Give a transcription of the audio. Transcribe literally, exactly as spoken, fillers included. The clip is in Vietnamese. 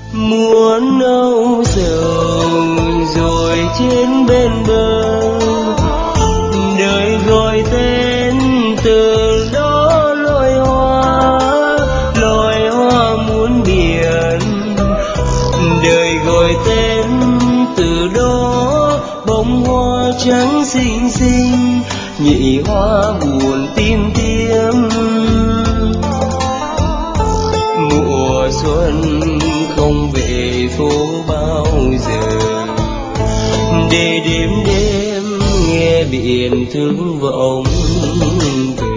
muốn âu sầu rồi trên bên bờ, đời gọi tên từ đó lội hoa, lội hoa muôn biển. Đời gọi tên từ đó bông hoa trắng xinh xinh, nhị hoa buồn tim thiêm. Mùa xuân không về phố bao giờ, để đêm đêm nghe biển thương vọng về.